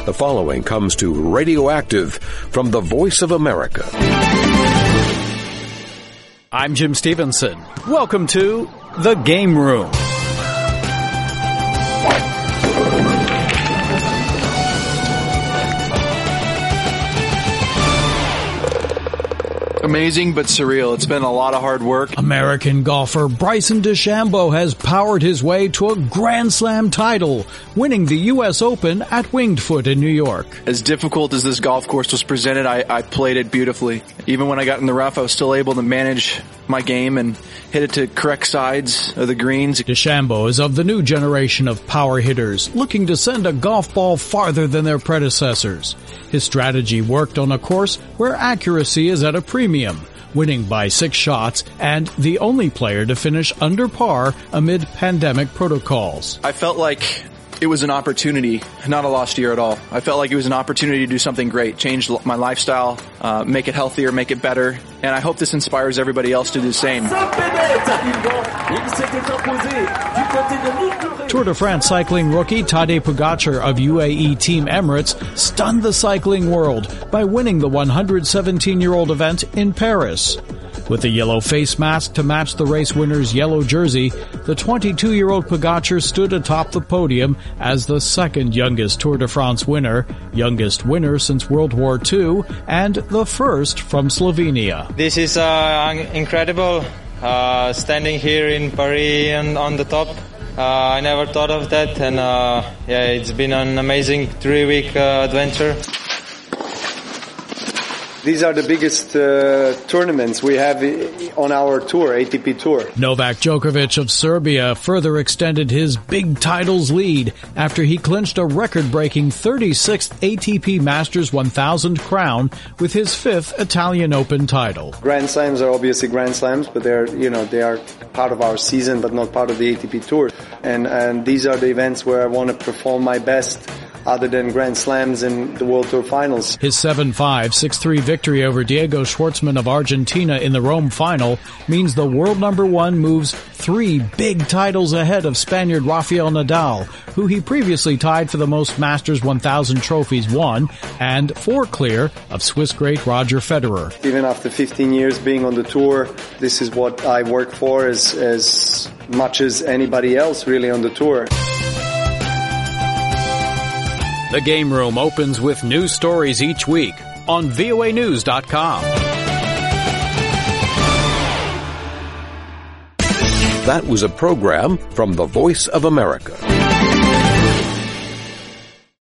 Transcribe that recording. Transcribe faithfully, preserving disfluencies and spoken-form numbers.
The following comes to Radioactive from the Voice of America. I'm Jim Stevenson. Welcome to The Game Room. Amazing but surreal. It's been a lot of hard work. American golfer Bryson DeChambeau has powered his way to a Grand Slam title, winning the U S Open at Winged Foot in New York. As difficult as this golf course was presented, I, I played it beautifully. Even when I got in the rough, I was still able to manage my game and hit it to correct sides of the greens. DeChambeau is of the new generation of power hitters, looking to send a golf ball farther than their predecessors. His strategy worked on a course where accuracy is at a premium, winning by six shots and the only player to finish under par amid pandemic protocols. I felt like it was an opportunity, not a lost year at all. I felt like it was an opportunity to do something great, change my lifestyle, uh, make it healthier, make it better, and I hope this inspires everybody else to do the same. Tour de France cycling rookie Tadej Pogacar of U A E Team Emirates stunned the cycling world by winning the one hundred seventeen-year-old event in Paris. With a yellow face mask to match the race winner's yellow jersey, the twenty-two-year-old Pogacar stood atop the podium as the second youngest Tour de France winner, youngest winner since World War Two, and the first from Slovenia. This is uh, incredible, uh, standing here in Paris and on the top. Uh, I never thought of that, and uh, yeah, it's been an amazing three-week uh, adventure. These are the biggest uh, tournaments we have on our tour, A T P Tour. Novak Djokovic of Serbia further extended his big titles lead after he clinched a record-breaking thirty-sixth A T P Masters one thousand crown with his fifth Italian Open title. Grand Slams are obviously Grand Slams, but they're, you know, they are part of our season, but not part of the A T P Tour. And, and these are the events where I want to perform my best, other than Grand Slams and the World Tour Finals. His seven five, six three victory over Diego Schwartzman of Argentina in the Rome final means the world number one moves three big titles ahead of Spaniard Rafael Nadal, who he previously tied for the most Masters one thousand trophies won, and four clear of Swiss great Roger Federer. Even after fifteen years being on the tour, this is what I work for as, as much as anybody else really on the tour. The Game Room opens with news stories each week on V O A news dot com. That was a program from the Voice of America.